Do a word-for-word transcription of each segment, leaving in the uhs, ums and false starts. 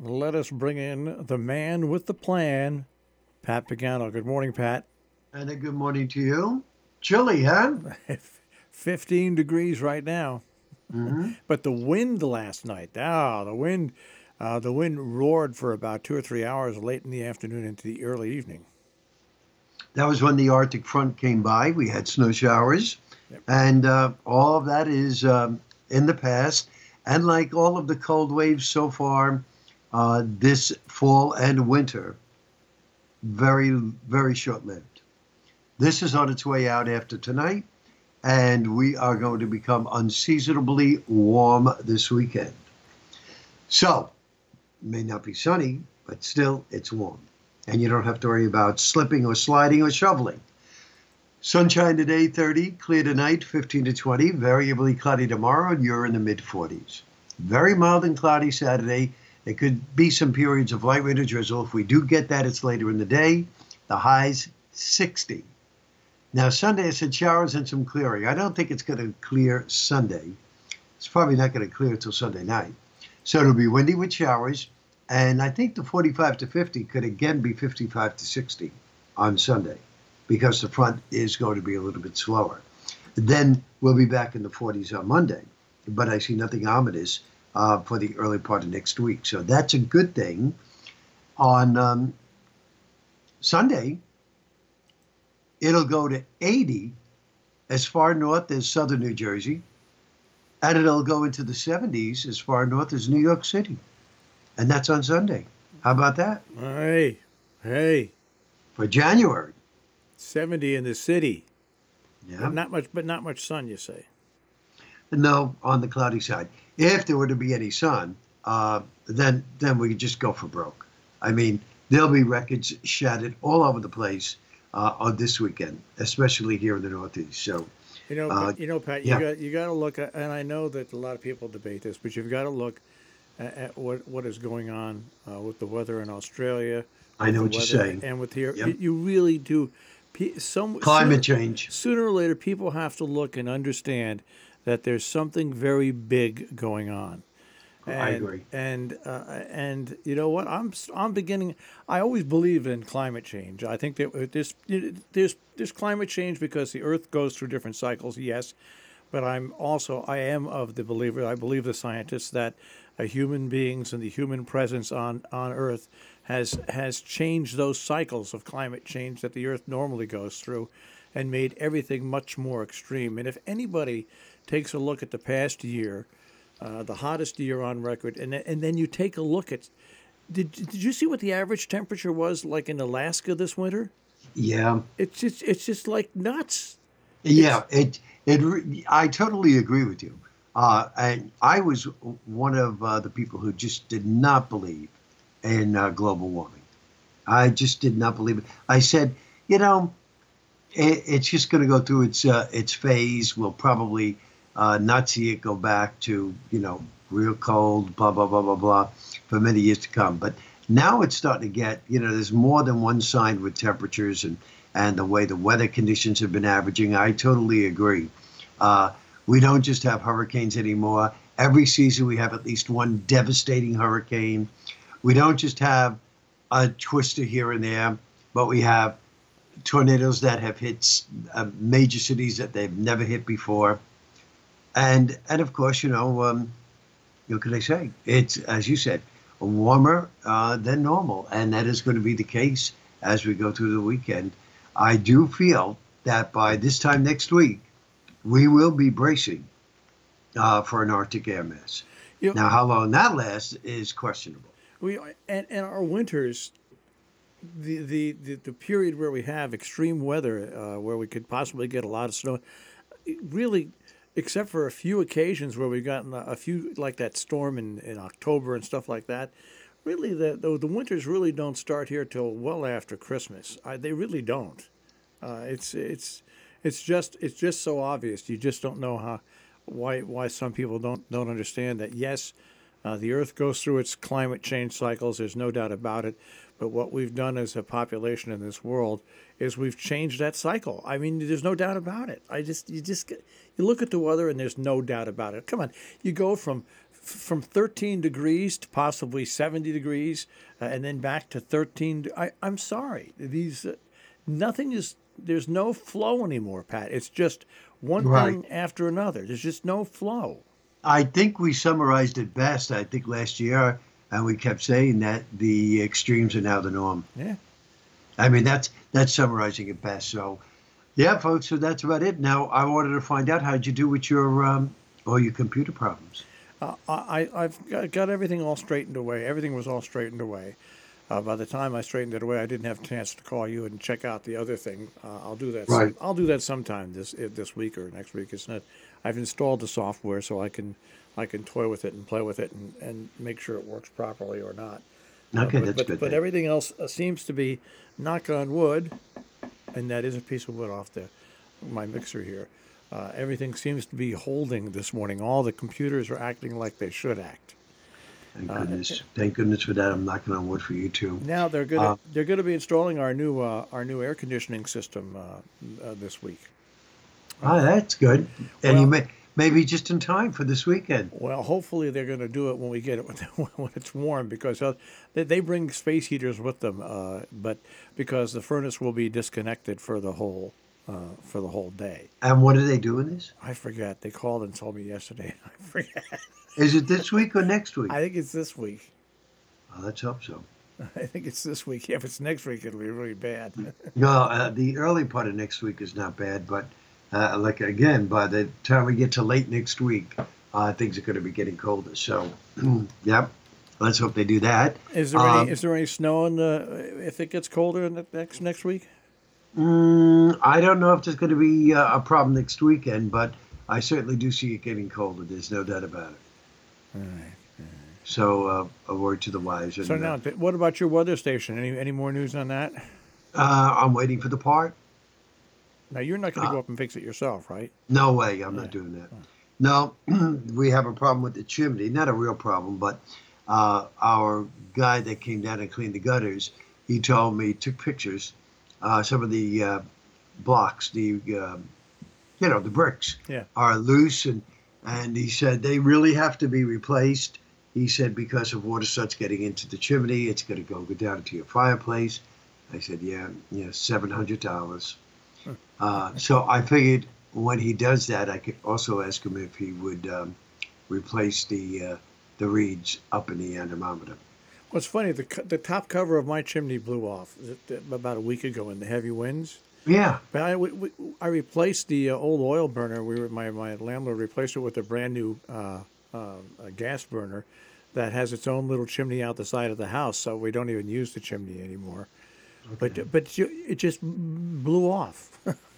let us bring in the man with the plan, Pat Pagano. Good morning, Pat. And a good morning to you. Chilly, huh? fifteen degrees right now, hmm but the wind last night. Ah, the wind, uh, the wind roared for about two or three hours late in the afternoon into the early evening. That was when the Arctic front came by. We had snow showers, Yep. and uh, all of that is um, in the past. And like all of the cold waves so far, uh, this fall and winter, very, very short lived. This is on its way out after tonight, and we are going to become unseasonably warm this weekend. So, it may not be sunny, but still, it's warm. And you don't have to worry about slipping or sliding or shoveling. Sunshine today, thirty. Clear tonight, fifteen to twenty. Variably cloudy tomorrow, and you're in the mid forties. Very mild and cloudy Saturday. There could be some periods of light rain or drizzle. If we do get that, it's later in the day. The highs, sixty. Now, Sunday, I said showers and some clearing. I don't think it's going to clear Sunday. It's probably not going to clear until Sunday night. So it'll be windy with showers. And I think the forty-five to fifty could again be fifty-five to sixty on Sunday because the front is going to be a little bit slower. Then we'll be back in the forties on Monday. But I see nothing ominous uh, for the early part of next week. So that's a good thing. On um, Sunday, it'll go to eighty as far north as southern New Jersey. And it'll go into the seventies as far north as New York City. And that's on Sunday. How about that? Hey, hey, For January. seventy in the city, but Yeah. not much. But not much sun, you say? No, on the cloudy side. If there were to be any sun, uh, then then we could just go for broke. I mean, there'll be records shattered all over the place uh, on this weekend, especially here in the Northeast. So, You know, uh, Pat- you know, Pat. You yeah, got you got to look at, and I know that a lot of people debate this, but you've got to look at, at what what is going on uh, with the weather in Australia, I with know the what you're weather, saying. and with here. Yep. You, you really do. pe- Some Climate sooner, change. sooner or later, people have to look and understand that there's something very big going on. I and agree. and uh, and you know what? I'm I'm beginning. I always believe in climate change. I think that this there's there's climate change because the Earth goes through different cycles. Yes, but I'm also I am of the believer. I believe the scientists that uh, human beings and the human presence on on Earth has has changed those cycles of climate change that the Earth normally goes through, and made everything much more extreme. And if anybody takes a look at the past year, uh, the hottest year on record, and and then you take a look at did did you see what the average temperature was like in Alaska this winter? Yeah, It's just it's just like nuts. yeah. It's It it. re- I totally agree with you. Uh, and I was one of uh, the people who just did not believe in uh, global warming. I just did not believe it. I said, you know, it, it's just going to go through its uh, its phase. We'll probably uh, not see it go back to you know real cold, blah blah blah blah blah, for many years to come. But now it's starting to get you know there's more than one sign with temperatures and and the way the weather conditions have been averaging. I totally agree. Uh, we don't just have hurricanes anymore. Every season we have at least one devastating hurricane. We don't just have a twister here and there, but we have tornadoes that have hit uh, major cities that they've never hit before. And and of course, you know, um, what can I say? It's as you said, warmer uh, than normal, and that is going to be the case as we go through the weekend. I do feel that by this time next week, we will be bracing uh, for an Arctic air mass. you know Now, how long that lasts is questionable. we and and our winters, the the the, the period where we have extreme weather, uh, where we could possibly get a lot of snow, it really, except for a few occasions where we've gotten a, a few like that storm in, in October and stuff like that. Really, the, the the winters really don't start here till well after Christmas. I, they really don't. Uh, it's it's it's just it's just so obvious. You just don't know how why why some people don't don't understand that. Yes, uh, the Earth goes through its climate change cycles. There's no doubt about it. But what we've done as a population in this world is we've changed that cycle. I mean, there's no doubt about it. I just you just you look at the weather and there's no doubt about it. Come on, you go from from thirteen degrees to possibly seventy degrees, uh, and then back to thirteen. I, I'm sorry. These, uh, nothing is, there's no flow anymore, Pat. It's just one Right. thing after another. There's just no flow. I think we summarized it best, I think, last year, and we kept saying that the extremes are now the norm. Yeah. I mean, that's that's summarizing it best. So, yeah, folks, so that's about it. Now, I wanted to find out how'd you do with your um, all your computer problems? Uh, I, I've got, got everything all straightened away. Everything was all straightened away. Uh, by the time I straightened it away, I didn't have a chance to call you and check out the other thing. Uh, I'll do that. Right. Some, I'll do that sometime this uh, this week or next week. It's not. I've installed the software so I can I can toy with it and play with it and, and make sure it works properly or not. Okay, Uh, but, that's but, good. But then. everything else uh, seems to be, knock on wood, and that is a piece of wood off the my mixer here. Uh, everything seems to be holding this morning. All the computers are acting like they should act. Thank goodness. Thank goodness for that. I'm knocking on wood for you too. Now they're going to Uh, they're going to be installing our new uh, our new air conditioning system uh, uh, this week. Ah, that's good. And you Well- may maybe just in time for this weekend. Well, hopefully they're going to do it when we get it when it's warm, because uh, they, they bring space heaters with them. Uh, but because the furnace will be disconnected for the whole uh, for the whole day. And what are they doing this? I forget. They called and told me yesterday. I forget. Is it this week or next week? I think it's this week. Oh, let's hope so. I think it's this week. Yeah, if it's next week, it'll be really bad. No, uh, the early part of next week is not bad, but uh, like again, by the time we get to late next week, uh, things are going to be getting colder. So, yep, let's hope they do that. Is there Um, any is there any snow in the if it gets colder in the next next week? Mm, I don't know if there's going to be uh, a problem next weekend, but I certainly do see it getting colder. There's no doubt about it. All right. So, uh, a word to the wise. And, So now, uh, th- what about your weather station? Any any more news on that? uh, I'm waiting for the part. Now you're not going to Uh, go up and fix it yourself, right? No way, I'm not doing that. No, we have a problem with the chimney. Not a real problem, but uh, our guy that came down and cleaned the gutters, he told me, took pictures, uh, some of the uh, blocks, the, um you know, the bricks Yeah. are loose. And, and he said they really have to be replaced. He said because if water starts getting into the chimney, it's going to go, go down into your fireplace. I said, yeah, yeah, seven hundred dollars. Uh, so I figured when he does that, I could also ask him if he would um, replace the uh, the reeds up in the anemometer. Well, it's funny. The co- the top cover of my chimney blew off th- about a week ago in the heavy winds. Yeah, But I, we, we, I replaced the uh, old oil burner. We were my, my landlord replaced it with a brand new uh, uh, a gas burner that has its own little chimney out the side of the house, so we don't even use the chimney anymore. But but you, it just blew off,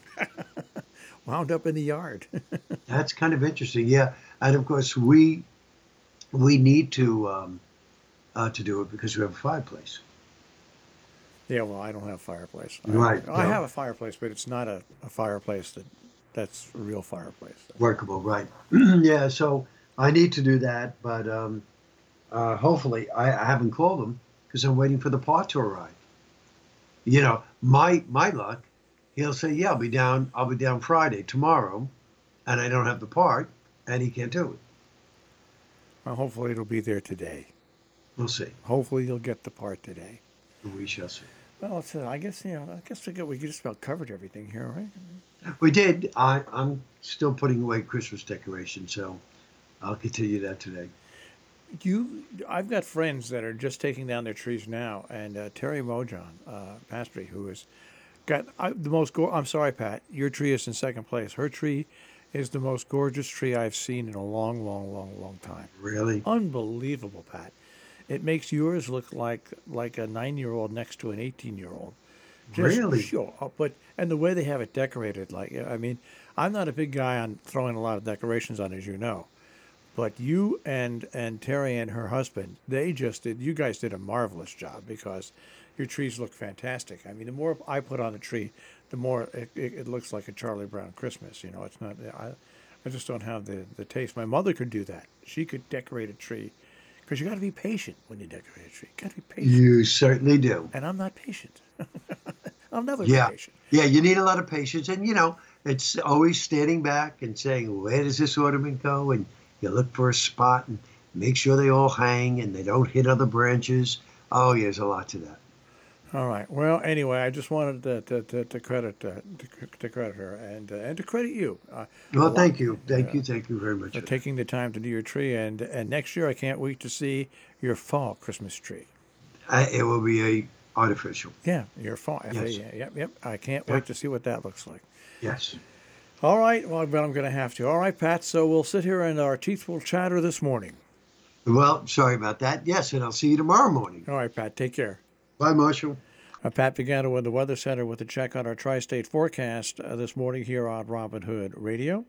wound up in the yard. that's kind of interesting. Yeah, and of course we we need to um, uh, to do it because we have a fireplace. Yeah, well, I don't have a fireplace. I- Right, I, no. have a fireplace, but it's not a, a fireplace that that's a real fireplace. Workable, right? Yeah, so I need to do that, but um, uh, hopefully I, I haven't called them because I'm waiting for the part to arrive. You know, my my luck, he'll say, "Yeah, I'll be down. I'll be down Friday, tomorrow," and I don't have the part, and he can't do it. Well, hopefully it'll be there today. We'll see. Hopefully you'll get the part today. We shall see. Well, it's, uh, I guess you know. I guess we got, we just about covered everything here, right? We did. I, I'm still putting away Christmas decorations, so I'll continue that today. You, I've got friends that are just taking down their trees now, and uh, Terry Mojon, uh, Pastry, who has got I, the most. Go- I'm sorry, Pat. Your tree is in second place. Her tree is the most gorgeous tree I've seen in a long, long, long, long time. Really? Unbelievable, Pat. It makes yours look like like a nine-year-old next to an eighteen-year-old. Just Really? Sure, uh, but and the way they have it decorated, like I mean, I'm not a big guy on throwing a lot of decorations on, as you know, but you and and Terry and her husband, they just did. You guys did a marvelous job because your trees look fantastic. I mean, the more I put on a tree, the more it, it, it looks like a Charlie Brown Christmas. You know, it's not. I, I just don't have the the taste. My mother could do that. She could decorate a tree. Because you got to be patient when you decorate a tree. You got to be patient. You certainly do. And I'm not patient. I'll never Yeah. be patient. Yeah, you need a lot of patience. And, you know, it's always standing back and saying, where does this ornament go? And you look for a spot. And make sure they all hang and they don't hit other branches. Oh, yeah, there's a lot to that. All right. Well, anyway, I just wanted to to, to, to credit uh, to, to credit her and uh, and to credit you. Uh, a Well, lot thank you. Thank uh, you. Thank you very much for for that. taking the time to do your tree, and and next year I can't wait to see your fall Christmas tree. I, it will be a artificial. Yeah, your fall. F A, Yes. yeah, yep, yep. I can't Yeah. wait to see what that looks like. Yes. All right. Well, but I'm going to have to. All right, Pat. So we'll sit here and our teeth will chatter this morning. Well, sorry about that. Yes, and I'll see you tomorrow morning. All right, Pat. Take care. Bye, Marshall. Uh, Pat Pagano with the Weather Center with a check on our tri-state forecast uh, this morning here on Robin Hood Radio.